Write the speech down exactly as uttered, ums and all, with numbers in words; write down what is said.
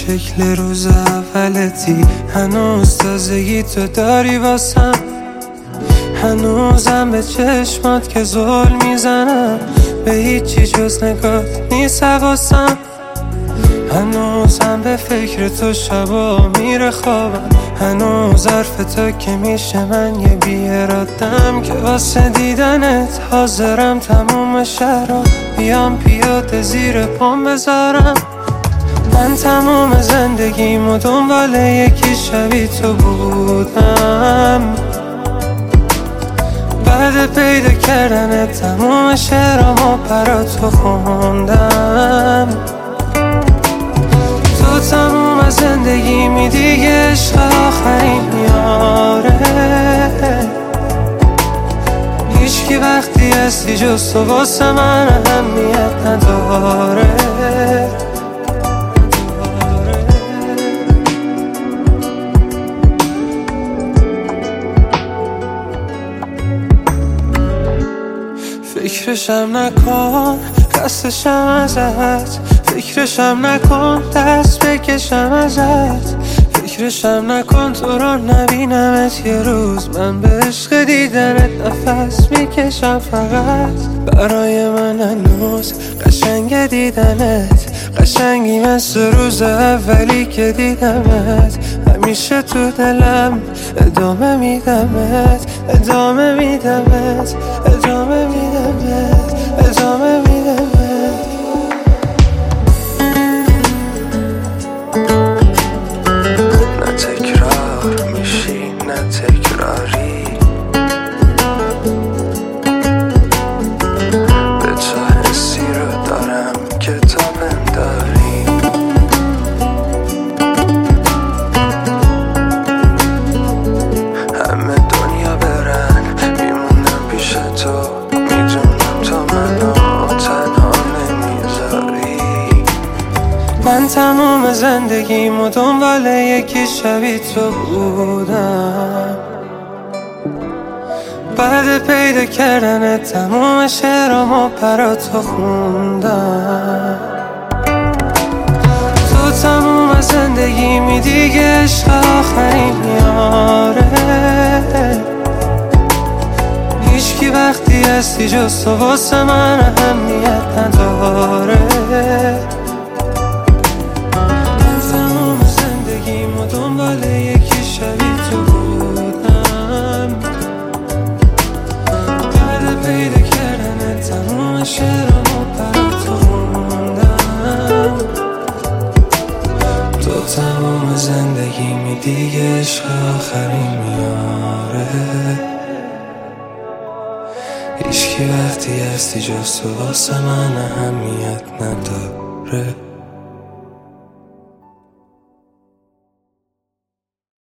شکل روز اولتی، هنوز تازگی تو داری واسم، هنوزم به چشمات که زل میزنم، به هیچی جز نگات نیست حواسم، هنوزم به فکر تو شبا میره خوابم، هنوز حرف تو که میشه من یه بیارادم که واسه دیدنت حاضرم تموم شهرها بیام پیاده زیر پام بذارم. من تموم زندگیمو دنبال یکی شبیه تو بودم، بعد پیدا کردن تموم شعرامو برا تو خوندم. تو تموم از زندگیمی دیگه عشق آخرین میاره، هیچکی وقتی هستی جز تو واسه من اهمیت نداره. فکرشم نکن خستشم ازت، فکرشم نکن دست بکشم ازت، فکرشم نکن تو رو نبینمت یه روز، من به عشق دیدنت نفس میکشم فقط. برای من هنوز قشنگ دیدنت، قشنگی مثل روز اولی که دیدمت، همیشه تو دلم ادامه میدمت، ادامه میدمت، ادامه میدمت، ادامه میدمت. نه تکرار میشی نه تکراری، به تو حسی رو دارم که تو من داری، همه دنیا برن میمونم پیش تو، میدونم تو منو تنها نمیذاری. من تموم زندگیمو دنبال یکی شبیه تو بودم، بعد پیدا کردن تموم شعرامو برا تو خوندم. تو تموم از زندگیمی دیگه عشق آخرین میاره، هیچکی وقتی هستی جز تو واسه من اهمیت نداره. دنبال یکی شبیه تو بودم، بعد پیدا کردن تموم شعرامو برا تو خوندم. تو تموم زندگیمی دیگه عشق آخرین میاره، هیچکی وقتی هستی جز تو واسه من اهمیت نداره.